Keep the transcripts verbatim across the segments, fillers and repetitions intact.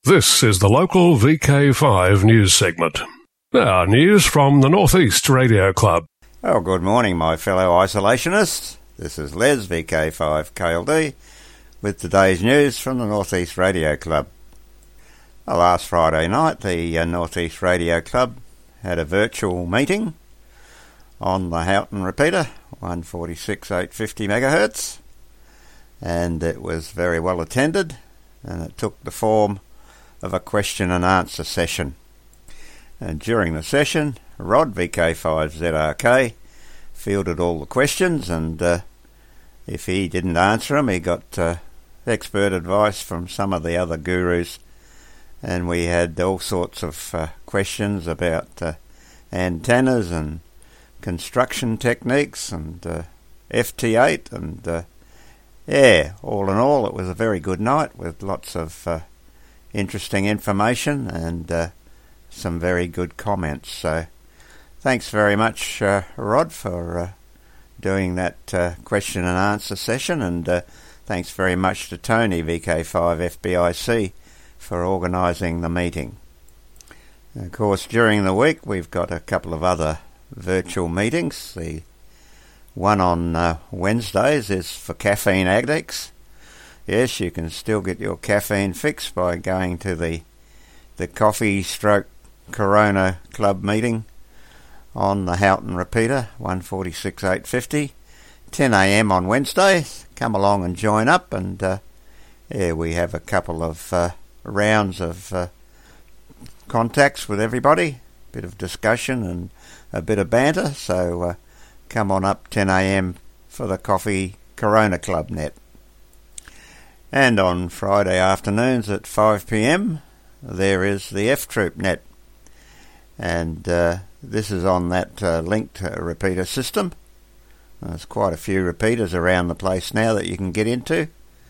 This is the local V K five news segment. Now, news from the North East Radio Club. Oh, good morning, my fellow isolationists. This is Les, V K five K L D, with today's news from the North East Radio Club. Well, last Friday night, the uh, North East Radio Club had a virtual meeting on the Houghton repeater, one forty-six eight fifty megahertz, and it was very well attended, and it took the form of a question and answer session. And during the session, Rod, V K five Z R K, fielded all the questions, and uh, if he didn't answer them, he got uh, expert advice from some of the other gurus, and we had all sorts of uh, questions about uh, antennas and construction techniques and uh, F T eight, and uh, yeah, all in all, it was a very good night with lots of uh, interesting information and uh, some very good comments. So thanks very much, uh, Rod, for uh, doing that uh, question and answer session, and uh, thanks very much to Tony, V K five F B I C, for organising the meeting. And of course, during the week we've got a couple of other virtual meetings. The one on uh, Wednesdays is for caffeine addicts. Yes, you can still get your caffeine fix by going to the the Coffee Stroke Corona Club meeting on the Houghton repeater, one forty-six eight fifty, ten a m on Wednesday. Come along and join up, and uh, yeah, we have a couple of uh, rounds of uh, contacts with everybody, a bit of discussion and a bit of banter, so uh, come on up ten a m for the Coffee Corona Club net. And on Friday afternoons at five p m, there is the F Troop net. And uh, this is on that uh, linked uh, repeater system. There's quite a few repeaters around the place now that you can get into,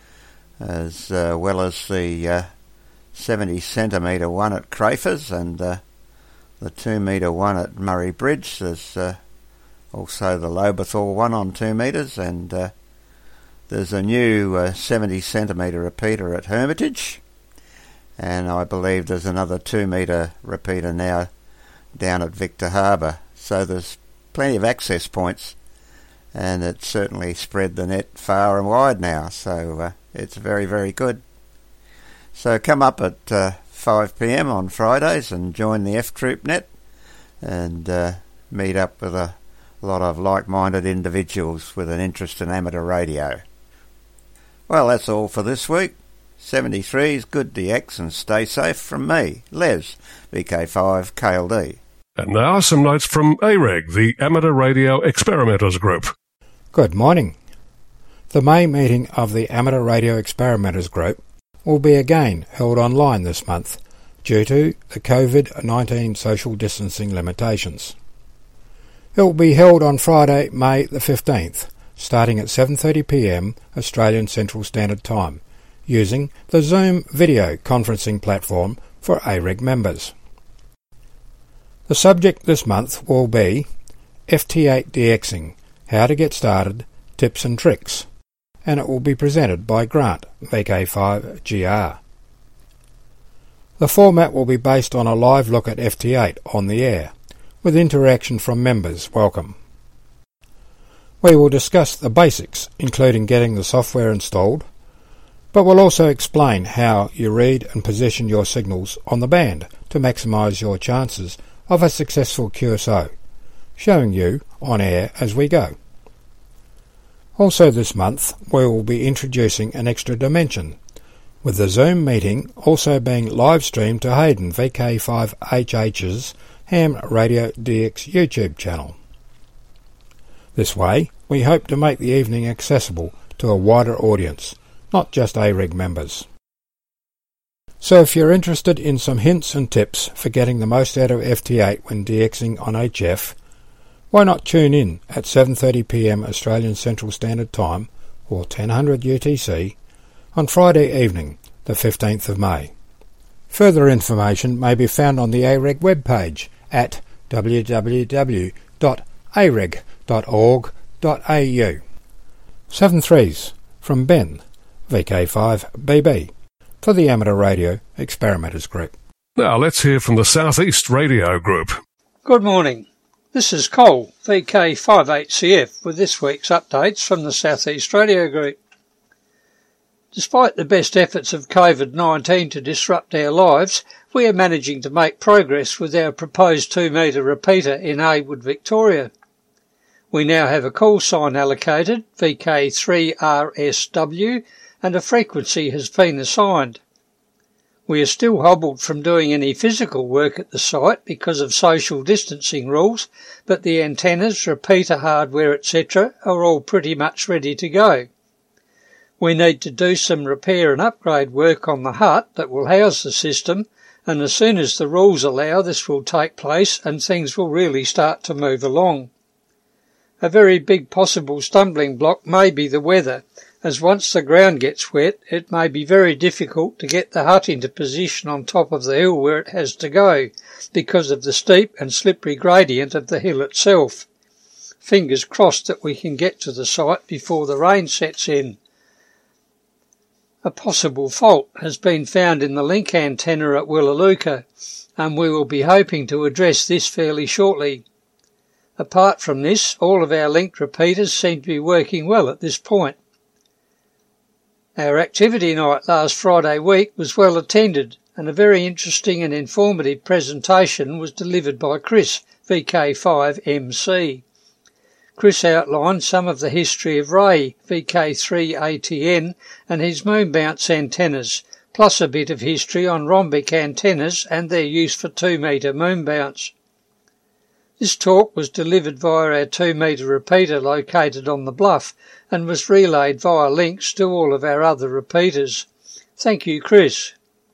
as uh, well as the uh, seventy centimetre one at Crafers and uh, the two metre one at Murray Bridge. There's uh, also the Lobethal one on two metres, and uh, there's a new uh, seventy centimetre repeater at Hermitage, and I believe there's another two metre repeater now down at Victor Harbour. So there's plenty of access points, and it's certainly spread the net far and wide now, so uh, it's very, very good. So come up at uh, five p m on Fridays and join the F Troop net, and uh, meet up with a lot of like-minded individuals with an interest in amateur radio. Well, that's all for this week. seventy-threes, good D X, and stay safe from me, Les, V K five K L D. And now some notes from A R E G, the Amateur Radio Experimenters Group. Good morning. The May meeting of the Amateur Radio Experimenters Group will be again held online this month due to the COVID nineteen social distancing limitations. It will be held on Friday, May the fifteenth, starting at seven thirty p m Australian Central Standard Time, using the Zoom video conferencing platform for A R E G members. The subject this month will be F T eight DXing, how to get started, tips and tricks, and it will be presented by Grant, V K five G R. The format will be based on a live look at F T eight on the air, with interaction from members welcome. We will discuss the basics, including getting the software installed, but we'll also explain how you read and position your signals on the band to maximise your chances of a successful Q S O, showing you on air as we go. Also this month we will be introducing an extra dimension, with the Zoom meeting also being live streamed to Hayden V K five H H's Ham Radio D X YouTube channel. This way, we hope to make the evening accessible to a wider audience, not just A R E G members. So if you're interested in some hints and tips for getting the most out of F T eight when DXing on H F, why not tune in at seven thirty p m Australian Central Standard Time, or ten hundred U T C, on Friday evening, the fifteenth of May. Further information may be found on the A R E G webpage at w w w dot a r e g dot org dot a u. Seven threes from Ben, V K five B B. for the Amateur Radio Experimenters Group. Now let's hear from the South East Radio Group. Good morning. This is Cole, V K fifty-eight C F, with this week's updates from the South East Radio Group. Despite the best efforts of COVID nineteen to disrupt our lives, we are managing to make progress with our proposed two metre repeater in Heywood, Victoria. We now have a call sign allocated, V K three R S W, and a frequency has been assigned. We are still hobbled from doing any physical work at the site because of social distancing rules, but the antennas, repeater hardware, et cetera are all pretty much ready to go. We need to do some repair and upgrade work on the hut that will house the system, and as soon as the rules allow, this will take place and things will really start to move along. A very big possible stumbling block may be the weather, as once the ground gets wet, it may be very difficult to get the hut into position on top of the hill where it has to go, because of the steep and slippery gradient of the hill itself. Fingers crossed that we can get to the site before the rain sets in. A possible fault has been found in the link antenna at Willaluka, and we will be hoping to address this fairly shortly. Apart from this, all of our linked repeaters seem to be working well at this point. Our activity night last Friday week was well attended, and a very interesting and informative presentation was delivered by Chris, V K five M C. Chris outlined some of the history of Ray, V K three A T N, and his moon bounce antennas, plus a bit of history on rhombic antennas and their use for two metre moon bounce. This talk was delivered via our two metre repeater located on the bluff and was relayed via links to all of our other repeaters. Thank you, Chris.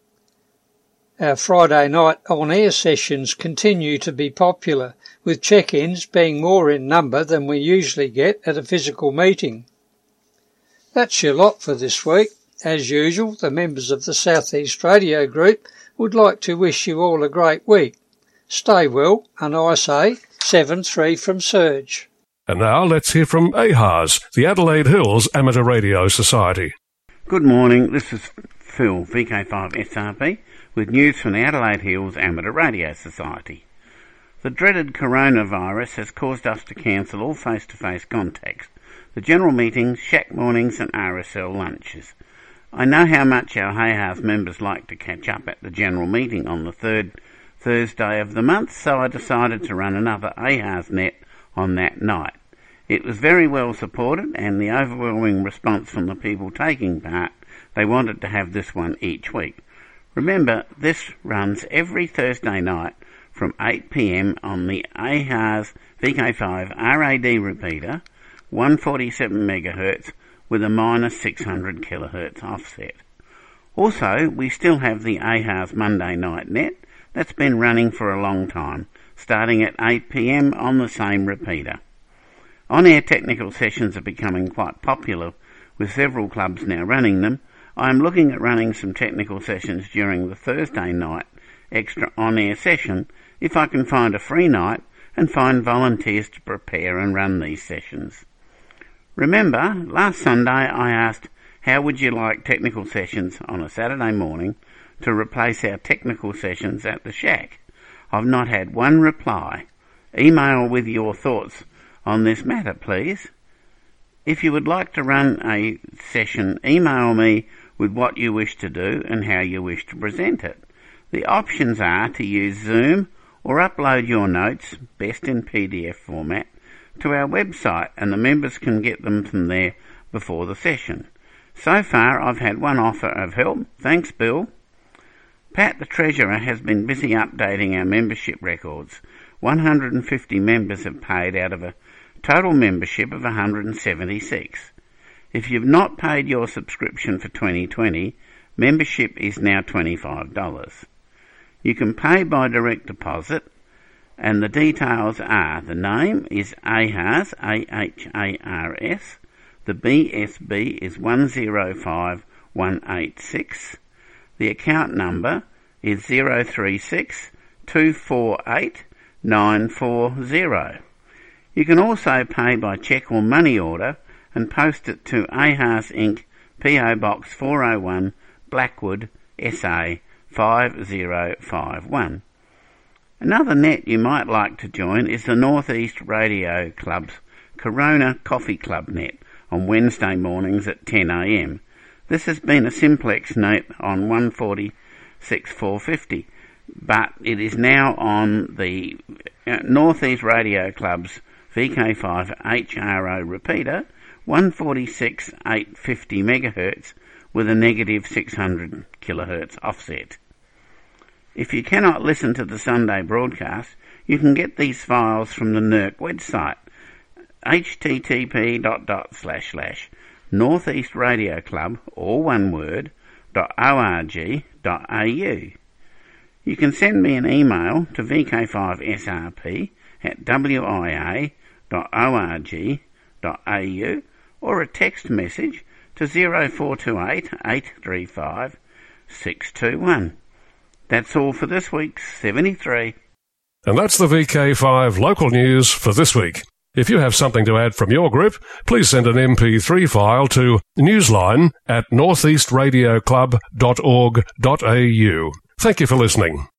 Our Friday night on-air sessions continue to be popular, with check-ins being more in number than we usually get at a physical meeting. That's your lot for this week. As usual, the members of the South East Radio Group would like to wish you all a great week. Stay well, and I say seven three from Surge. And now let's hear from A H A S, the Adelaide Hills Amateur Radio Society. Good morning, this is Phil, V K five S R B, with news from the Adelaide Hills Amateur Radio Society. The dreaded coronavirus has caused us to cancel all face-to-face contacts, the general meetings, shack mornings and R S L lunches. I know how much our A H A S members like to catch up at the general meeting on the third Thursday of the month, so I decided to run another A H A S net on that night. It was very well supported, and the overwhelming response from the people taking part, they wanted to have this one each week. Remember, this runs every Thursday night from eight p m on the A H A S V K five R A D repeater, one forty-seven megahertz with a minus six hundred kilohertz offset. Also, we still have the A H A S Monday night net. That's been running for a long time, starting at eight p m on the same repeater. On-air technical sessions are becoming quite popular, with several clubs now running them. I am looking at running some technical sessions during the Thursday night extra on-air session if I can find a free night and find volunteers to prepare and run these sessions. Remember, last Sunday I asked, how would you like technical sessions on a Saturday morning to replace our technical sessions at the shack? I've not had one reply. Email with your thoughts on this matter, please. If you would like to run a session, email me with what you wish to do and how you wish to present it. The options are to use Zoom or upload your notes, best in P D F format, to our website, and the members can get them from there before the session. So far I've had one offer of help. Thanks, Bill. Pat the Treasurer has been busy updating our membership records. one hundred fifty members have paid out of a total membership of one hundred seventy-six. If you've not paid your subscription for twenty twenty, membership is now twenty-five dollars. You can pay by direct deposit, and the details are: the name is A H A S, A H A R S, the B S B is one zero five one eight six, the account number is zero three six two four eight nine four zero. You can also pay by cheque or money order and post it to A H A S Incorporated, P O Box four oh one, Blackwood S A five zero five one. Another net you might like to join is the North East Radio Club's Corona Coffee Club net on Wednesday mornings at ten a m. This has been a simplex net on one forty-six four fifty, but it is now on the North East Radio Club's V K five H R O repeater, one forty-six eight fifty megahertz with a negative six hundred kilohertz offset. If you cannot listen to the Sunday broadcast, you can get these files from the N E R C website, http dot dot slash slash Northeast Radio Club, all one word, dot org dot au. You can send me an email to v k five s r p at w i a dot org dot a u or a text message to zero four two eight eight three five six two one. That's all for this week's seventy-three. And that's the V K five local news for this week. If you have something to add from your group, please send an M P three file to newsline at northeast radio club dot org dot a u. Thank you for listening.